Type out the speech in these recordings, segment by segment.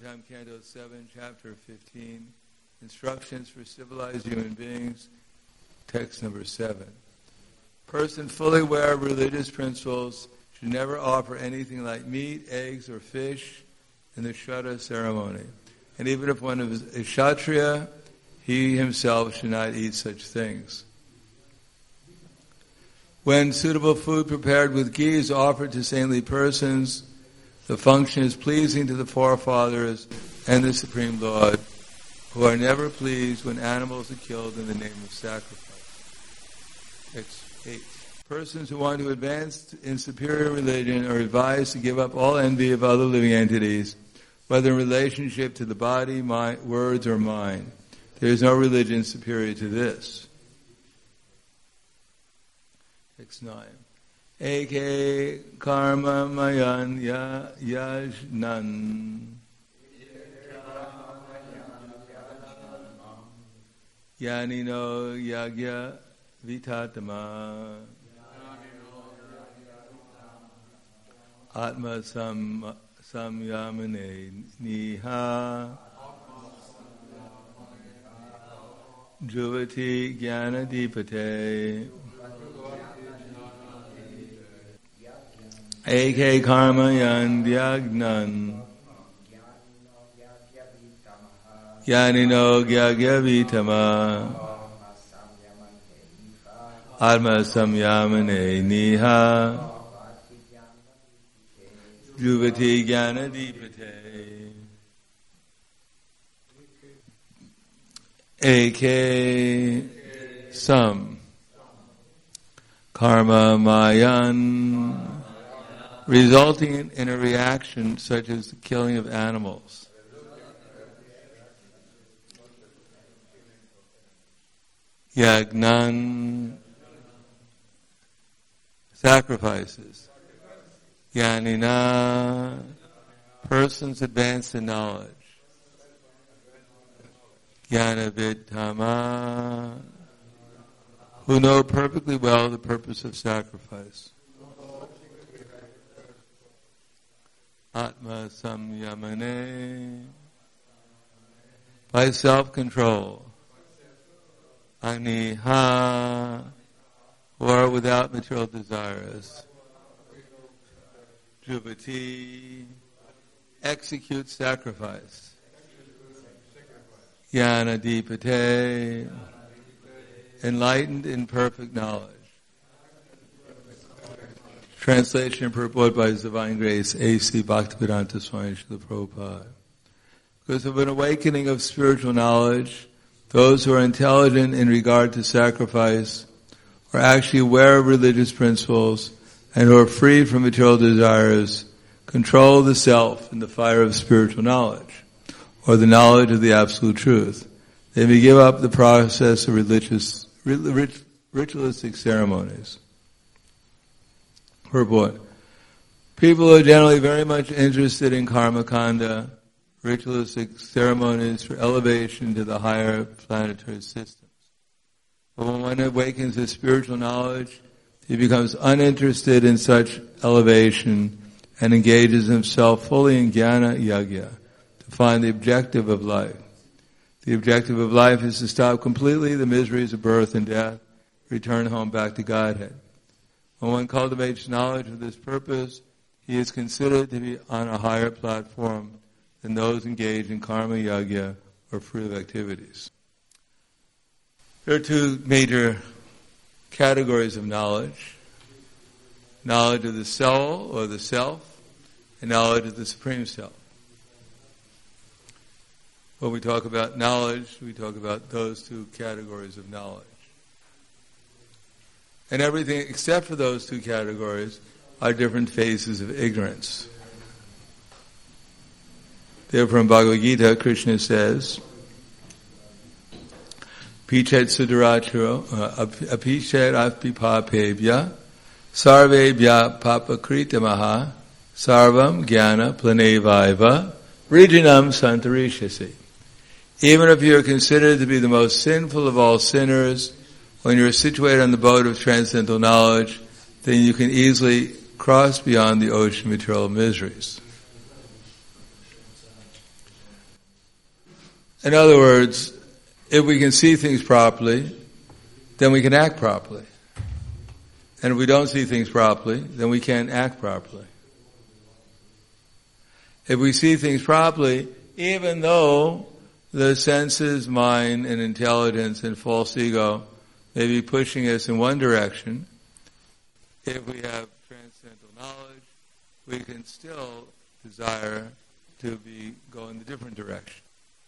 Time, Canto 7, Chapter 15, Instructions for Civilized Human Beings, text number 7. Person fully aware of religious principles should never offer anything like meat, eggs, or fish in the Shraddha ceremony. And even if one is a Kshatriya, he himself should not eat such things. When suitable food prepared with ghee is offered to saintly persons, the function is pleasing to the forefathers and the Supreme Lord, who are never pleased when animals are killed in the name of sacrifice. Text 8. Persons who want to advance in superior religion are advised to give up all envy of other living entities, whether in relationship to the body, mind, words, or mind. There is no religion superior to this. Text 9. Eke karma mayan yajnan yanino yagya vitatama atma samyamane niha juvati jnanadipate Eke karma yandyagnan yanino gyagyavitama atma samyamane niha juvati jnanadipate. Eke sam karma mayan, resulting in a reaction such as the killing of animals. Yagnan, sacrifices. Yanina, persons advanced in knowledge. Yanavidhama, who know perfectly well the purpose of sacrifice. Atma samyamane, by self-control. Aniha, who are without material desires. Juvati, execute sacrifice. Jnanadipate, enlightened in perfect knowledge. Translation and purport by His Divine Grace, A.C. Bhaktivedanta Swami Srila Prabhupada. Because of an awakening of spiritual knowledge, those who are intelligent in regard to sacrifice are actually aware of religious principles and who are freed from material desires, control the self in the fire of spiritual knowledge, or the knowledge of the absolute truth. They may give up the process of ritualistic ceremonies. Purport. People are generally very much interested in karma kanda, ritualistic ceremonies for elevation to the higher planetary systems. But when one awakens to spiritual knowledge, he becomes uninterested in such elevation and engages himself fully in jnana yagya to find the objective of life. The objective of life is to stop completely the miseries of birth and death, return home back to Godhead. When one cultivates knowledge of this purpose, he is considered to be on a higher platform than those engaged in karma yagya or fruitive activities. There are two major categories of knowledge. Knowledge of the soul or the self, and knowledge of the Supreme Self. When we talk about knowledge, we talk about those two categories of knowledge. And everything except for those two categories are different phases of ignorance. Therefore in Bhagavad Gita, Krishna says, Pichet sudaracharo, apichet apipapebhya, sarvebhya papakritamaha, sarvam jnana planevaiva, regionam santarishasi. Even if you are considered to be the most sinful of all sinners, when you are situated on the boat of transcendental knowledge, then you can easily cross beyond the ocean of material miseries. In other words, if we can see things properly, then we can act properly. And if we don't see things properly, then we can't act properly. If we see things properly, even though the senses, mind, and intelligence and false ego may be pushing us in one direction, if we have transcendental knowledge, we can still desire to go in the different direction.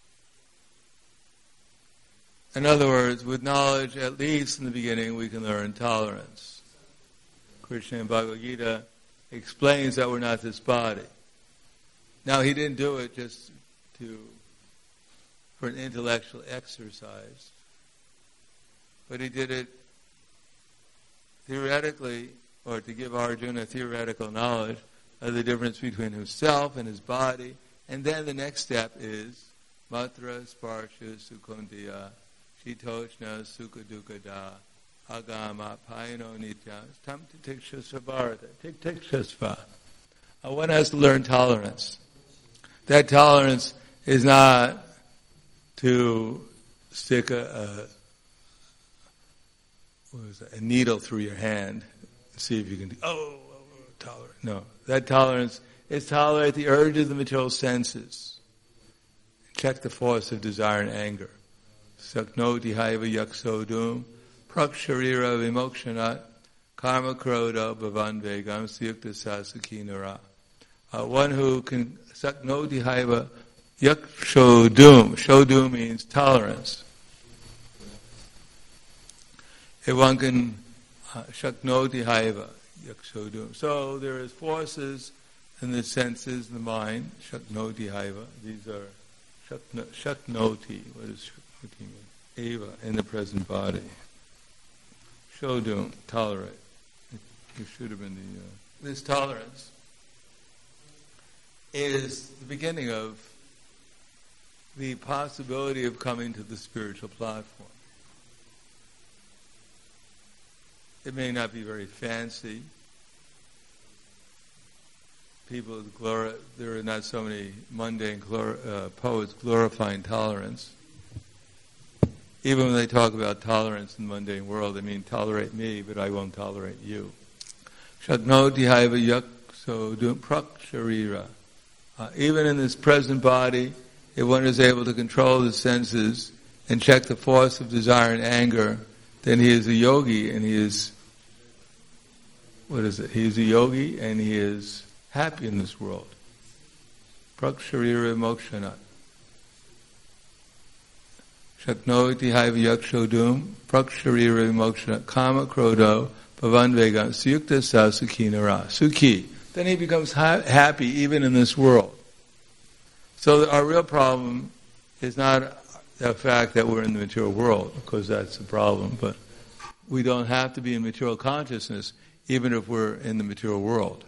In other words, with knowledge, at least in the beginning, we can learn tolerance. Krishna in Bhagavad Gita explains that we're not this body. Now, he didn't do it just for an intellectual exercise, but he did it theoretically, or to give Arjuna theoretical knowledge of the difference between himself and his body. And then the next step is Matra Sparsha Sukundaya Shitoshna Sukadukada Agama Payano Nitya Tam Tikshasva Bharata Tikshasva. One has to learn tolerance. That tolerance is not to stick a needle through your hand and see if you can tolerate. No. That tolerance is tolerate the urge of the material senses. Check the force of desire and anger. Saknoti haiva yaksodum praksharira vimokshanat karma kroda bhavan vegam siyukta sasaki nara. One who can saknoti haiva yakshodum. Shodum means tolerance. If one can shaknoti haiva yakshodum. So there is forces in the senses, the mind, shaknoti haiva. These are shaknoti. What does shaknoti mean? Eva, in the present body. Shodum, tolerate. It should have been this tolerance is the beginning of the possibility of coming to the spiritual platform. It may not be very fancy. There are not so many mundane poets glorifying tolerance. Even when they talk about tolerance in the mundane world, they mean tolerate me, but I won't tolerate you. Shaknoti haiva yaksodum praksharira. Even in this present body, if one is able to control the senses and check the force of desire and anger, then he is a yogi, and he is, he is a yogi, and he is happy in this world. Praksharira mokshanat. Shaknoti haiva yakshodum praksharira mokshanat kama krodo bhavan vegam suyukta sa sukhi nara. Sukhi. Then he becomes happy even in this world. So our real problem is not the fact that we're in the material world, because that's the problem, but we don't have to be in material consciousness even if we're in the material world.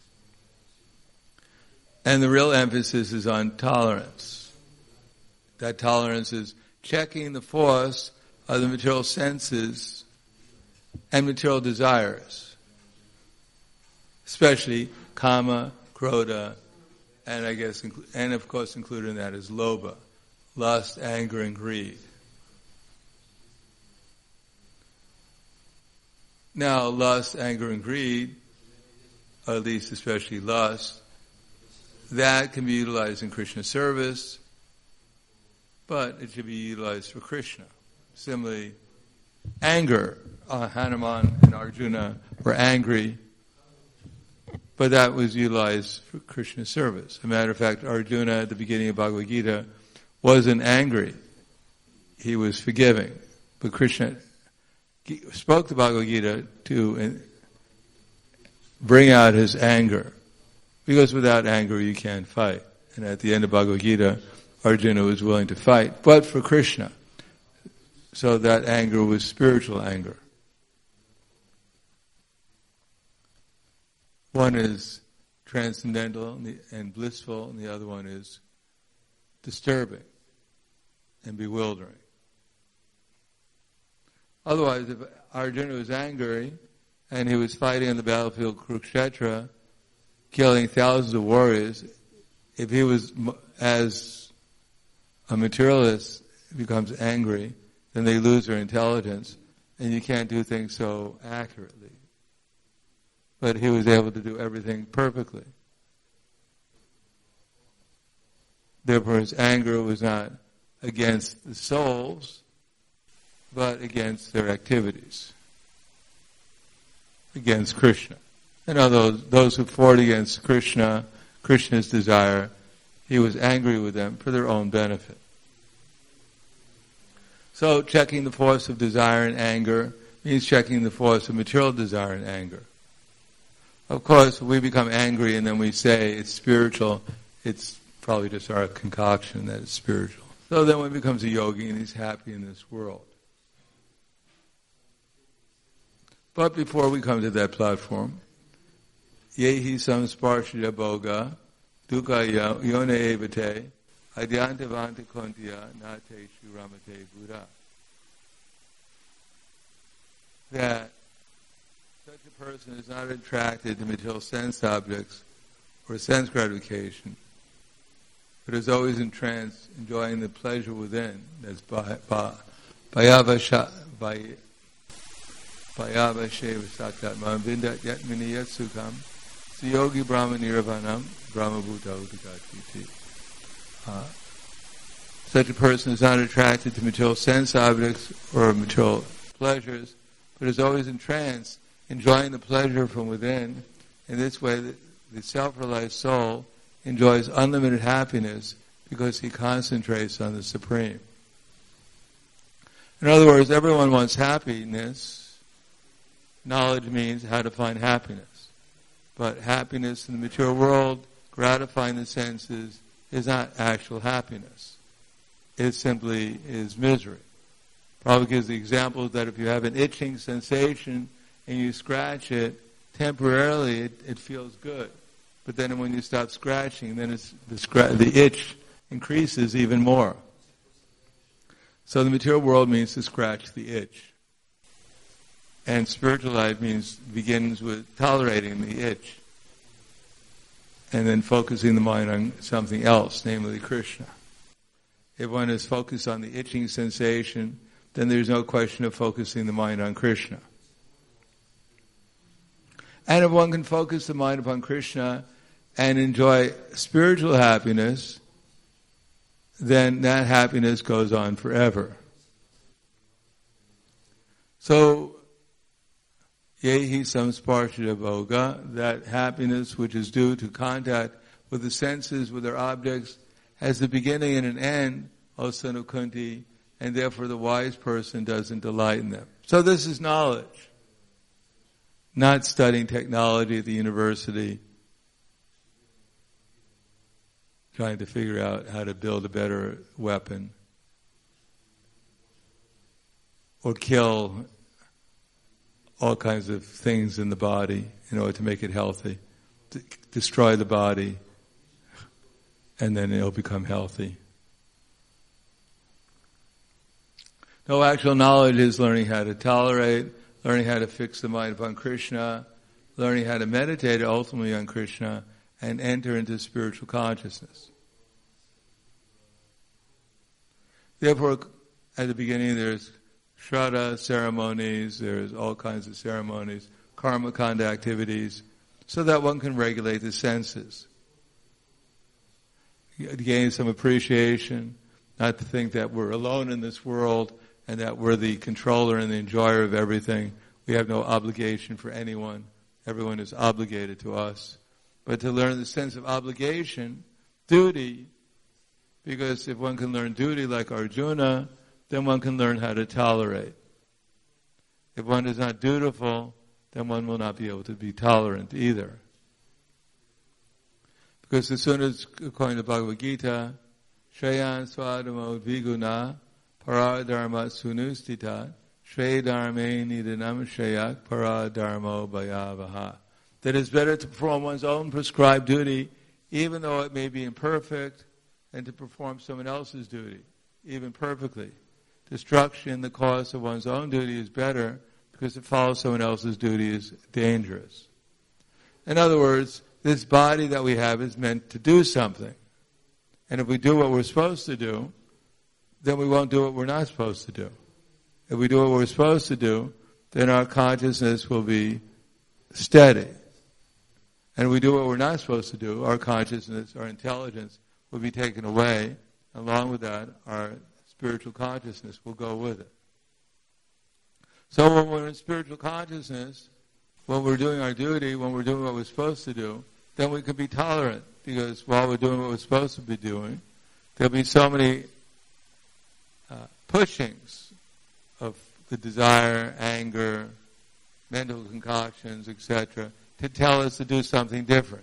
And the real emphasis is on tolerance. That tolerance is checking the force of the material senses and material desires, especially kama, krodha, and and of course included in that is lobha, lust, anger, and greed. Now, lust, anger, and greed, or at least especially lust, that can be utilized in Krishna service, but it should be utilized for Krishna. Similarly, anger, Hanuman and Arjuna were angry, but that was utilized for Krishna service. As a matter of fact, Arjuna at the beginning of Bhagavad Gita wasn't angry. He was forgiving. But Krishna spoke the Bhagavad Gita to bring out his anger. Because without anger you can't fight. And at the end of Bhagavad Gita, Arjuna was willing to fight, but for Krishna. So that anger was spiritual anger. One is transcendental and blissful, and the other one is disturbing and bewildering. Otherwise, if Arjuna was angry and he was fighting on the battlefield of Kurukshetra, killing thousands of warriors, if he was as a materialist becomes angry, then they lose their intelligence, and you can't do things so accurately. But he was able to do everything perfectly. Therefore, his anger was not against the souls, but against their activities, against Krishna. And although those who fought against Krishna's desire, he was angry with them for their own benefit. So checking the force of desire and anger means checking the force of material desire and anger. Of course, we become angry and then we say it's spiritual, it's probably just our concoction that it's spiritual. So then one becomes a yogi and he's happy in this world. But before we come to that platform, yehi samsparshya boga, dukkha yone evate, adyantavanta kontiya nate shuramate buddha. That such a person is not attracted to material sense objects or sense gratification, but is always in trance, enjoying the pleasure within. That's Bhayava Sheva Satyatman Vindat Yatmini Yatsukam Siyogi Brahma Nirvanam Brahma Bhuta Udagati. Such a person is not attracted to material sense objects or material pleasures, but is always in trance, enjoying the pleasure from within. In this way, the self-realized soul enjoys unlimited happiness because he concentrates on the Supreme. In other words, everyone wants happiness. Knowledge means how to find happiness. But happiness in the material world, gratifying the senses, is not actual happiness. It simply is misery. Probably gives the example that if you have an itching sensation and you scratch it, temporarily it feels good. But then when you stop scratching, then the itch increases even more. So the material world means to scratch the itch. And spiritual life begins with tolerating the itch. And then focusing the mind on something else, namely Krishna. If one is focused on the itching sensation, then there's no question of focusing the mind on Krishna. And if one can focus the mind upon Krishna and enjoy spiritual happiness, then that happiness goes on forever. So, yehi samsparshya bhoga, that happiness which is due to contact with the senses, with their objects, has a beginning and an end, O son of Kunti, and therefore the wise person doesn't delight in them. So this is knowledge. Not studying technology at the university, trying to figure out how to build a better weapon, or kill all kinds of things in the body in order to make it healthy, destroy the body, and then it'll become healthy. No, actual knowledge is learning how to tolerate, learning how to fix the mind upon Krishna, learning how to meditate ultimately on Krishna, and enter into spiritual consciousness. Therefore, at the beginning there's Shraddha ceremonies, there's all kinds of ceremonies, karma kanda activities, so that one can regulate the senses. Gain some appreciation, not to think that we're alone in this world and that we're the controller and the enjoyer of everything. We have no obligation for anyone. Everyone is obligated to us. But to learn the sense of obligation, duty, because if one can learn duty like Arjuna, then one can learn how to tolerate. If one is not dutiful, then one will not be able to be tolerant either. Because as soon as, according to Bhagavad Gita, Shreyan Swadamo Viguna Paradharma Sunustita Shredharme Nidanam Shreyak Paradharmo Bhayavaha. That it's better to perform one's own prescribed duty, even though it may be imperfect, than to perform someone else's duty, even perfectly. Destruction, the cause of one's own duty, is better because to follow someone else's duty is dangerous. In other words, this body that we have is meant to do something. And if we do what we're supposed to do, then we won't do what we're not supposed to do. If we do what we're supposed to do, then our consciousness will be steady. And if we do what we're not supposed to do, our consciousness, our intelligence will be taken away. Along with that, our spiritual consciousness will go with it. So when we're in spiritual consciousness, when we're doing our duty, when we're doing what we're supposed to do, then we can be tolerant, because while we're doing what we're supposed to be doing, there'll be so many pushings of the desire, anger, mental concoctions, etc., to tell us to do something different.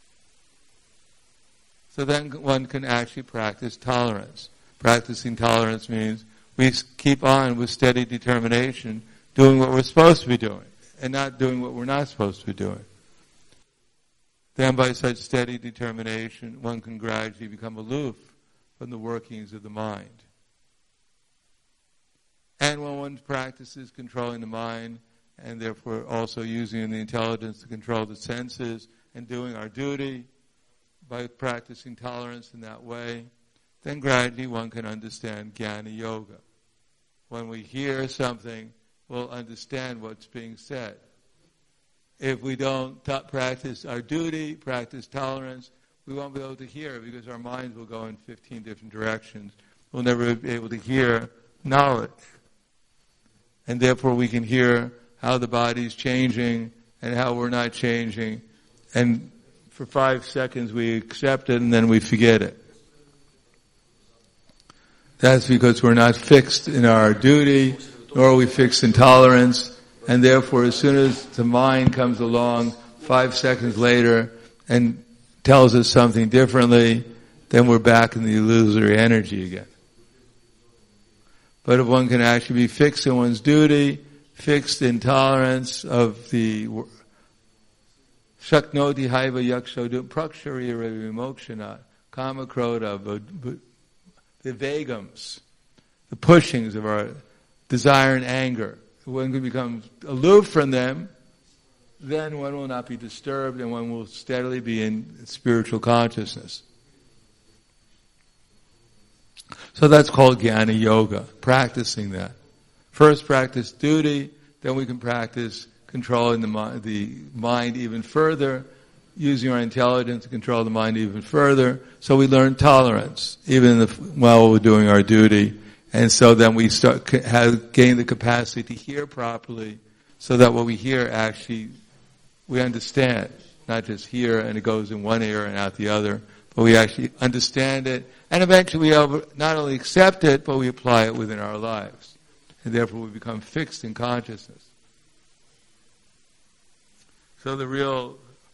So then one can actually practice tolerance. Practicing tolerance means we keep on with steady determination, doing what we're supposed to be doing, and not doing what we're not supposed to be doing. Then by such steady determination, one can gradually become aloof from the workings of the mind. And when one practices controlling the mind, and therefore also using the intelligence to control the senses, and doing our duty by practicing tolerance in that way, then gradually one can understand Jnana Yoga. When we hear something, we'll understand what's being said. If we don't practice our duty, practice tolerance, we won't be able to hear, because our minds will go in 15 different directions. We'll never be able to hear knowledge. And therefore we can hear how the body's changing and how we're not changing. And for 5 seconds we accept it and then we forget it. That's because we're not fixed in our duty, nor are we fixed in tolerance. And therefore, as soon as the mind comes along 5 seconds later and tells us something differently, then we're back in the illusory energy again. But if one can actually be fixed in one's duty, fixed in tolerance of the Shaknoti Haiva Yakshodum Prakshariya Vimokshana, Kama Krodha, the vegams, the pushings of our desire and anger. One can become aloof from them, then one will not be disturbed and one will steadily be in spiritual consciousness. So that's called Jnana Yoga, practicing that. First practice duty, then we can practice controlling the mind even further, using our intelligence to control the mind even further. So we learn tolerance, even while we're doing our duty. And so then we gain the capacity to hear properly, so that what we hear actually, we understand. Not just hear and it goes in one ear and out the other, but we actually understand it. And eventually we not only accept it, but we apply it within our lives. And therefore we become fixed in consciousness. So the real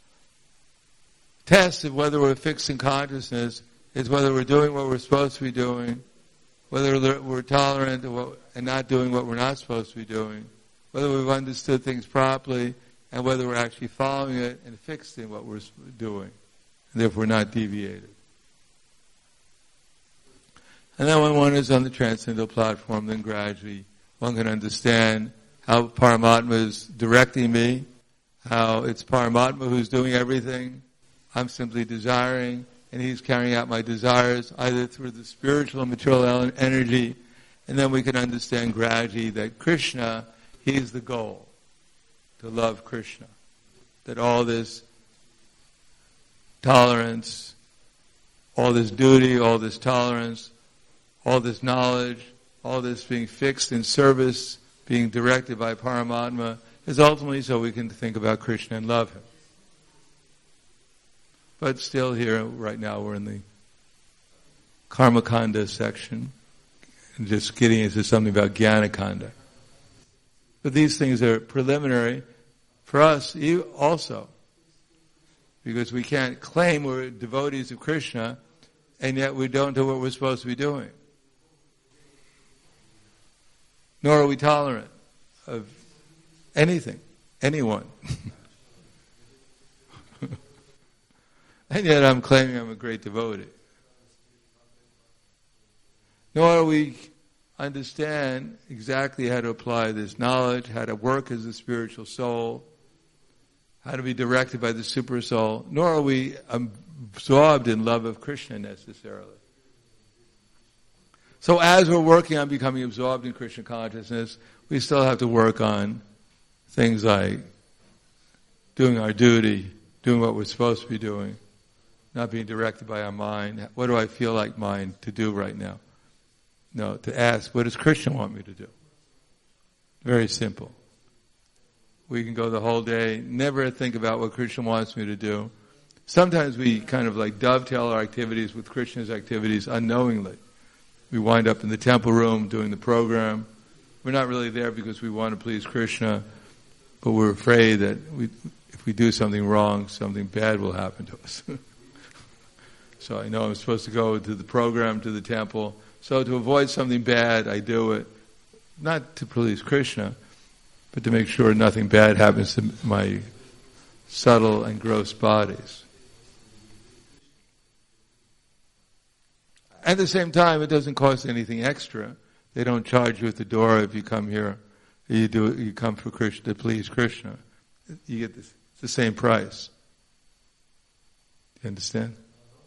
test of whether we're fixed in consciousness is whether we're doing what we're supposed to be doing, whether we're tolerant and not doing what we're not supposed to be doing, whether we've understood things properly, and whether we're actually following it and fixed in what we're doing, and therefore not deviated. And then when one is on the transcendental platform, then gradually one can understand how Paramatma is directing me, how it's Paramatma who's doing everything. I'm simply desiring, and he's carrying out my desires either through the spiritual and material energy, and then we can understand gradually that Krishna, he's the goal, to love Krishna. That all this tolerance, all this duty, all this tolerance, all this knowledge, all this being fixed in service, being directed by Paramatma, is ultimately so we can think about Krishna and love him. But still here, right now, we're in the Karmakanda section, and just getting into something about Jnanakanda. But these things are preliminary for us also, because we can't claim we're devotees of Krishna, and yet we don't do what we're supposed to be doing. Nor are we tolerant of anything, anyone. And yet I'm claiming I'm a great devotee. Nor do we understand exactly how to apply this knowledge, how to work as a spiritual soul, how to be directed by the super soul, nor are we absorbed in love of Krishna necessarily. So as we're working on becoming absorbed in Krishna consciousness, we still have to work on things like doing our duty, doing what we're supposed to be doing, not being directed by our mind. What do I feel like mind to do right now? No, to ask, what does Krishna want me to do? Very simple. We can go the whole day, never think about what Krishna wants me to do. Sometimes we kind of like dovetail our activities with Krishna's activities unknowingly. We wind up in the temple room doing the program. We're not really there because we want to please Krishna, but we're afraid that if we do something wrong, something bad will happen to us. So I know I'm supposed to go to the program, to the temple. So to avoid something bad, I do it, not to please Krishna, but to make sure nothing bad happens to my subtle and gross bodies. At the same time, it doesn't cost anything extra. They don't charge you at the door if you come here. You come for Krishna to please Krishna. You get the same price. You understand?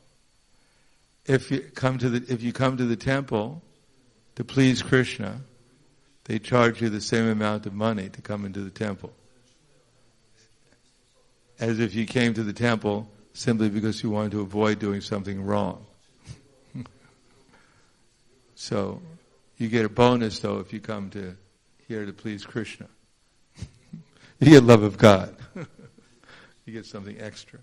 If you come to the temple to please Krishna, they charge you the same amount of money to come into the temple, as if you came to the temple simply because you wanted to avoid doing something wrong. So you get a bonus though if you come to here to please Krishna. You get love of God. You get something extra.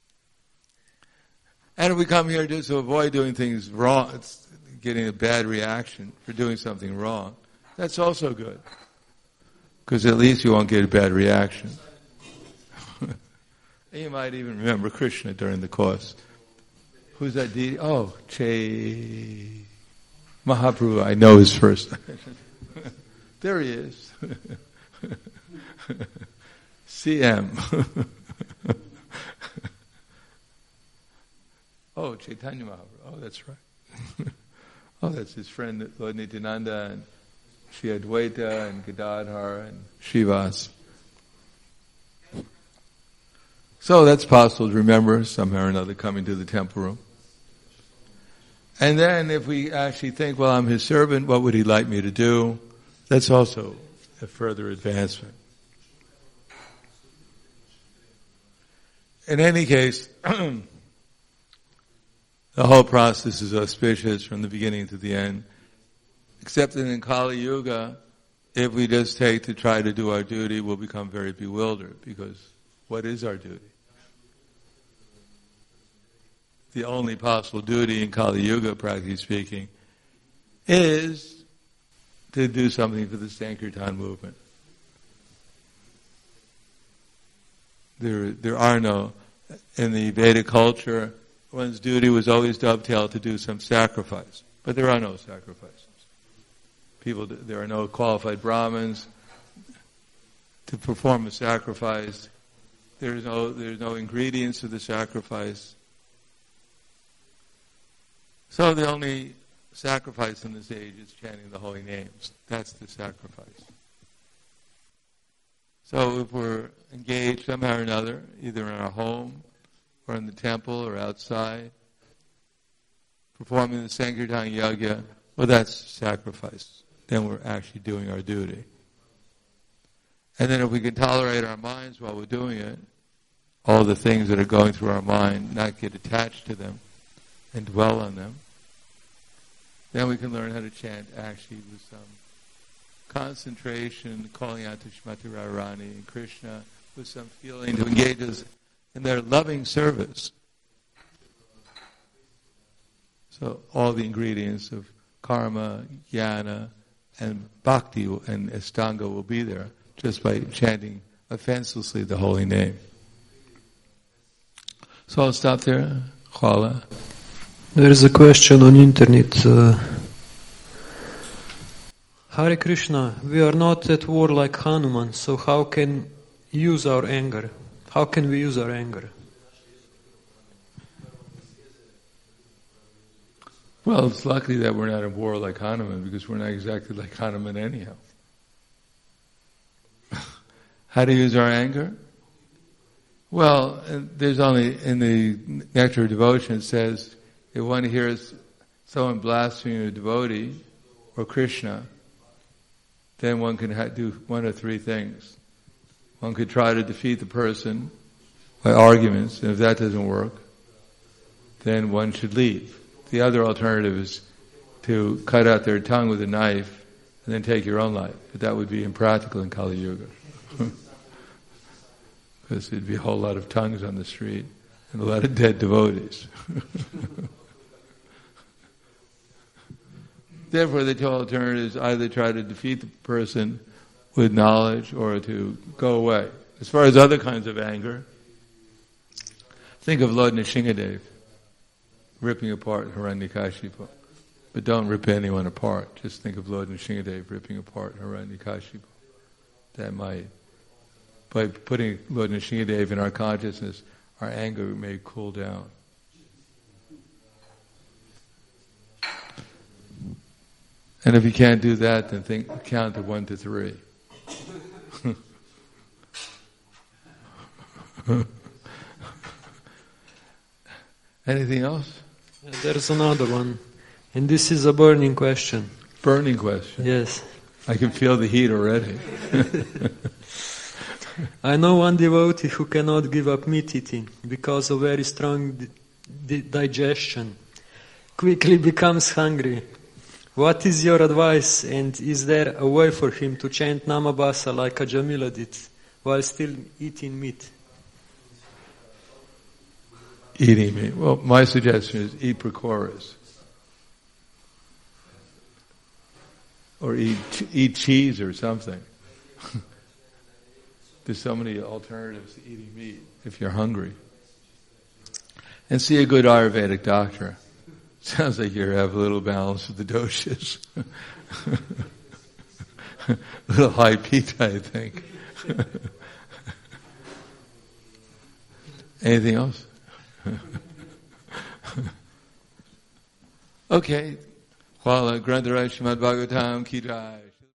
And if we come here just to avoid doing things wrong, it's getting a bad reaction for doing something wrong, that's also good. Because at least you won't get a bad reaction. And you might even remember Krishna during the course. Who's that deity? Oh, Mahaprabhu. I know his first. There he is. CM. Oh, Chaitanya Mahaprabhu. Oh, that's right. Oh, that's his friend Lord Nityananda and Shri Advaita and Gadadhar and Shivas. So that's possible to remember somehow or another coming to the temple room. And then if we actually think, well, I'm his servant, what would he like me to do? That's also a further advancement. In any case, the whole process is auspicious from the beginning to the end. Except that in Kali Yuga, if we just take to try to do our duty, we'll become very bewildered, because what is our duty? The only possible duty in Kali Yuga, practically speaking, is to do something for the Sankirtan movement. There are no, in the Vedic culture, one's duty was always dovetailed to do some sacrifice. But there are no sacrifices. There are no qualified Brahmins to perform a sacrifice. There's no ingredients to the sacrifice. So the only sacrifice in this age is chanting the holy names. That's the sacrifice. So if we're engaged somehow or another, either in our home or in the temple or outside, performing the Sankirtan Yajna, well, that's sacrifice. Then we're actually doing our duty. And then if we can tolerate our minds while we're doing it, all the things that are going through our mind, not get attached to them and dwell on them, then we can learn how to chant actually with some concentration, calling out to Shrimati Radharani and Krishna, with some feeling to engage us in their loving service. So all the ingredients of karma, jnana, and bhakti and astanga will be there just by chanting offenselessly the holy name. So I'll stop there. Khala. There is a question on internet. Hare Krishna, we are not at war like Hanuman, so how can use our anger? How can we use our anger? Well, it's lucky that we're not at war like Hanuman, because we're not exactly like Hanuman anyhow. How to use our anger? Well, there's only, in the Nectar of Devotion, it says, if one hears someone blaspheming a devotee or Krishna, then one can do one of three things. One could try to defeat the person by arguments, and if that doesn't work, then one should leave. The other alternative is to cut out their tongue with a knife and then take your own life. But that would be impractical in Kali Yuga. Because there'd be a whole lot of tongues on the street and a lot of dead devotees. Therefore, the two alternatives either try to defeat the person with knowledge or to go away. As far as other kinds of anger, think of Lord Nrsingadev ripping apart Hiranyakashipu. But don't rip anyone apart. Just think of Lord Nrsingadev ripping apart Hiranyakashipu. That might, by putting Lord Nrsingadev in our consciousness, our anger may cool down. And if you can't do that, then count to 1 to 3. Anything else? There's another one. And this is a burning question. Burning question? Yes. I can feel the heat already. I know one devotee who cannot give up meat eating because of very strong digestion. Quickly becomes hungry. What is your advice, and is there a way for him to chant Namabhasa like a Jamila did while still eating meat? Eating meat. Well, my suggestion is eat Prakoras. Or eat cheese or something. There's so many alternatives to eating meat if you're hungry. And see a good Ayurvedic doctor. Sounds like you have a little balance with the doshas. A little high pita, I think. Anything else? Okay. Well, Grantaraj Srimad Bhagavatam Ki Jai.